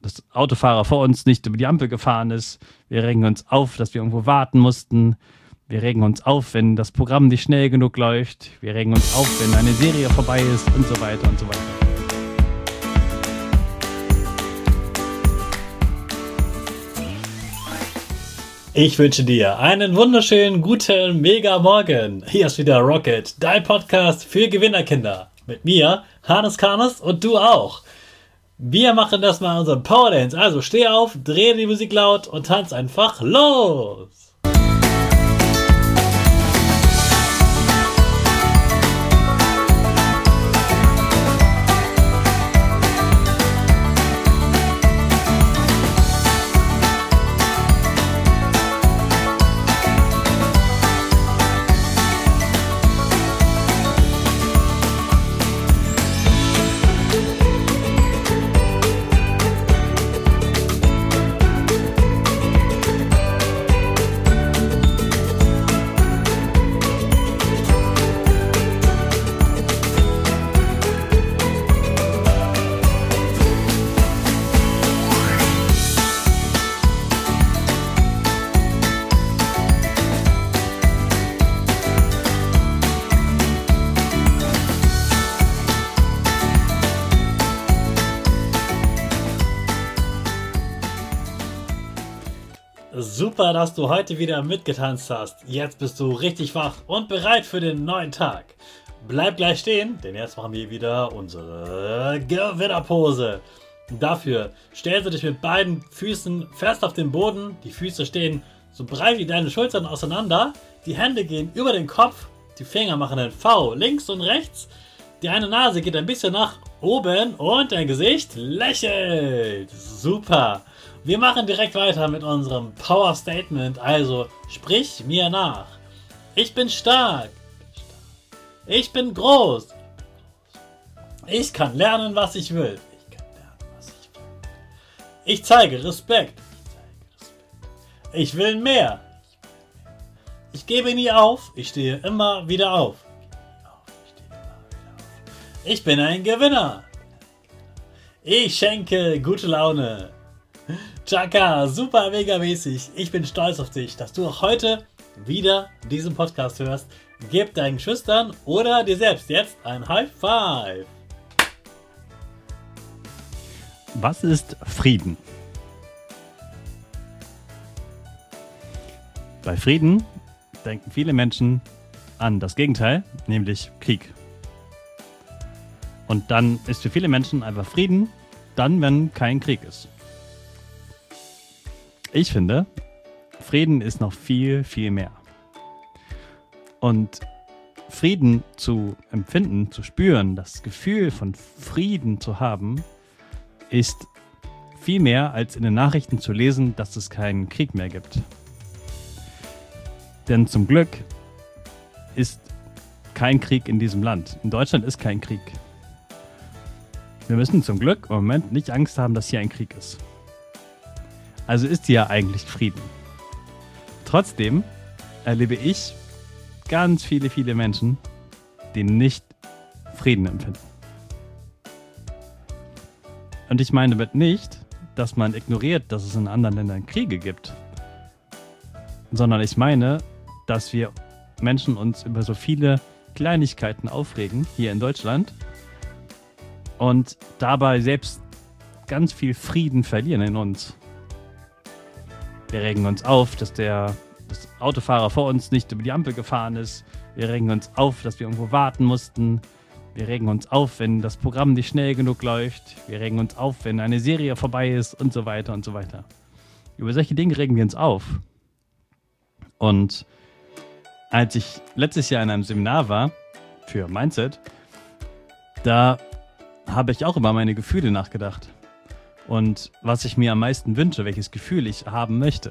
das Autofahrer vor uns nicht über die Ampel gefahren ist. Wir regen uns auf, dass wir irgendwo warten mussten. Wir regen uns auf, wenn das Programm nicht schnell genug läuft. Wir regen uns auf, wenn eine Serie vorbei ist und so weiter und so weiter. Ich wünsche dir einen wunderschönen, guten, mega Morgen. Hier ist wieder Rocket, dein Podcast für Gewinnerkinder. Mit mir, Hannes Karnes, und du auch. Wir machen das mal unseren Power Dance. Also steh auf, dreh die Musik laut und tanz einfach los. Super, dass du heute wieder mitgetanzt hast. Jetzt bist du richtig wach und bereit für den neuen Tag. Bleib gleich stehen, denn jetzt machen wir wieder unsere Gewinnerpose. Dafür stellst du dich mit beiden Füßen fest auf den Boden. Die Füße stehen so breit wie deine Schultern auseinander. Die Hände gehen über den Kopf. Die Finger machen ein V links und rechts. Die eine Nase geht ein bisschen nach oben und dein Gesicht lächelt. Super. Wir machen direkt weiter mit unserem Power Statement, also sprich mir nach. Ich bin stark. Ich bin groß. Ich kann lernen, was ich will. Ich zeige Respekt. Ich will mehr. Ich gebe nie auf. Ich stehe immer wieder auf. Ich bin ein Gewinner. Ich schenke gute Laune. Chaka, super mega mäßig. Ich bin stolz auf dich, dass du auch heute wieder diesen Podcast hörst. Gib deinen Geschwistern oder dir selbst jetzt ein High Five. Was ist Frieden? Bei Frieden denken viele Menschen an das Gegenteil, nämlich Krieg. Und dann ist für viele Menschen einfach Frieden, dann, wenn kein Krieg ist. Ich finde, Frieden ist noch viel, viel mehr. Und Frieden zu empfinden, zu spüren, das Gefühl von Frieden zu haben, ist viel mehr als in den Nachrichten zu lesen, dass es keinen Krieg mehr gibt. Denn zum Glück ist kein Krieg in diesem Land. In Deutschland ist kein Krieg. Wir müssen zum Glück im Moment nicht Angst haben, dass hier ein Krieg ist. Also ist hier ja eigentlich Frieden. Trotzdem erlebe ich ganz viele, viele Menschen, die nicht Frieden empfinden. Und ich meine damit nicht, dass man ignoriert, dass es in anderen Ländern Kriege gibt, sondern ich meine, dass wir Menschen uns über so viele Kleinigkeiten aufregen, hier in Deutschland, und dabei selbst ganz viel Frieden verlieren in uns. Wir regen uns auf, dass das Autofahrer vor uns nicht über die Ampel gefahren ist. Wir regen uns auf, dass wir irgendwo warten mussten. Wir regen uns auf, wenn das Programm nicht schnell genug läuft. Wir regen uns auf, wenn eine Serie vorbei ist und so weiter und so weiter. Über solche Dinge regen wir uns auf. Und als ich letztes Jahr in einem Seminar war für Mindset, da habe ich auch über meine Gefühle nachgedacht. Und was ich mir am meisten wünsche, welches Gefühl ich haben möchte.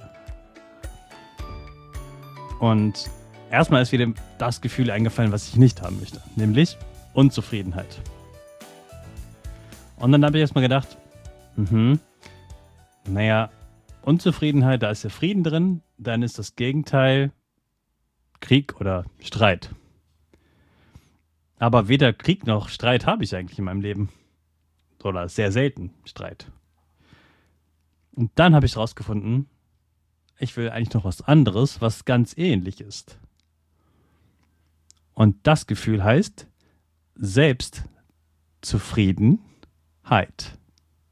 Und erstmal ist wieder das Gefühl eingefallen, was ich nicht haben möchte, nämlich Unzufriedenheit. Und dann habe ich erstmal gedacht, naja, Unzufriedenheit, da ist ja Frieden drin, dann ist das Gegenteil Krieg oder Streit. Aber weder Krieg noch Streit habe ich eigentlich in meinem Leben. Oder sehr selten Streit. Und dann habe ich rausgefunden, ich will eigentlich noch was anderes, was ganz ähnlich ist. Und das Gefühl heißt Selbstzufriedenheit.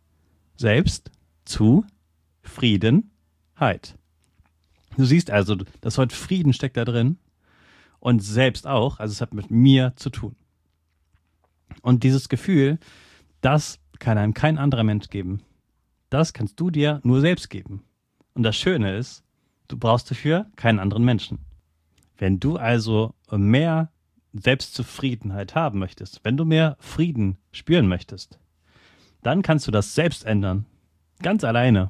Selbstzufriedenheit. Du siehst also, das Wort Frieden steckt da drin und selbst auch, also es hat mit mir zu tun. Und dieses Gefühl, das kann einem kein anderer Mensch geben. Das kannst du dir nur selbst geben. Und das Schöne ist, du brauchst dafür keinen anderen Menschen. Wenn du also mehr Selbstzufriedenheit haben möchtest, wenn du mehr Frieden spüren möchtest, dann kannst du das selbst ändern. Ganz alleine.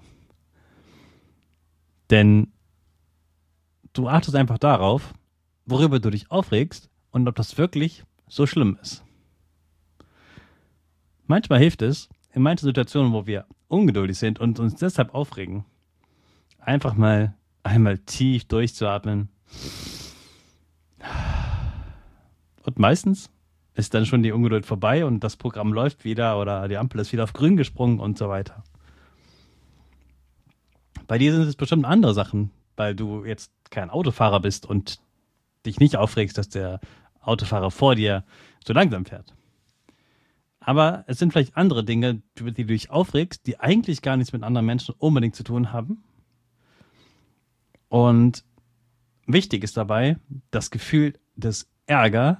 Denn du achtest einfach darauf, worüber du dich aufregst und ob das wirklich so schlimm ist. Manchmal hilft es, in manchen Situationen, wo wir ungeduldig sind und uns deshalb aufregen, einfach mal einmal tief durchzuatmen. Und meistens ist dann schon die Ungeduld vorbei und das Programm läuft wieder oder die Ampel ist wieder auf grün gesprungen und so weiter. Bei dir sind es bestimmt andere Sachen, weil du jetzt kein Autofahrer bist und dich nicht aufregst, dass der Autofahrer vor dir so langsam fährt. Aber es sind vielleicht andere Dinge, über die du dich aufregst, die eigentlich gar nichts mit anderen Menschen unbedingt zu tun haben. Und wichtig ist dabei, das Gefühl des Ärger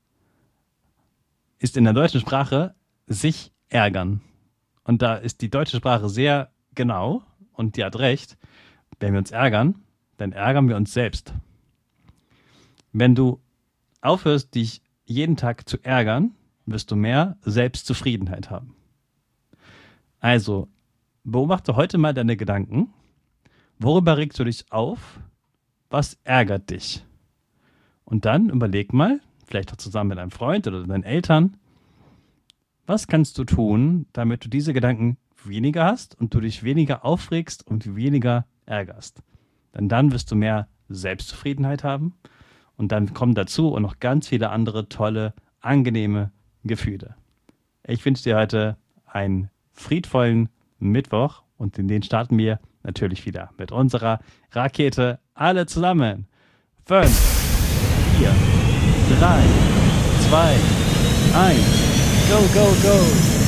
ist in der deutschen Sprache sich ärgern. Und da ist die deutsche Sprache sehr genau und die hat recht. Wenn wir uns ärgern, dann ärgern wir uns selbst. Wenn du aufhörst, dich jeden Tag zu ärgern, wirst du mehr Selbstzufriedenheit haben. Also, beobachte heute mal deine Gedanken. Worüber regst du dich auf? Was ärgert dich? Und dann überleg mal, vielleicht auch zusammen mit einem Freund oder deinen Eltern, was kannst du tun, damit du diese Gedanken weniger hast und du dich weniger aufregst und weniger ärgerst? Denn dann wirst du mehr Selbstzufriedenheit haben und dann kommen dazu und noch ganz viele andere tolle, angenehme Gefühle. Ich wünsche dir heute einen friedvollen Mittwoch und in den starten wir natürlich wieder mit unserer Rakete. Alle zusammen. 5, 4, 3, 2, 1. Go, go, go.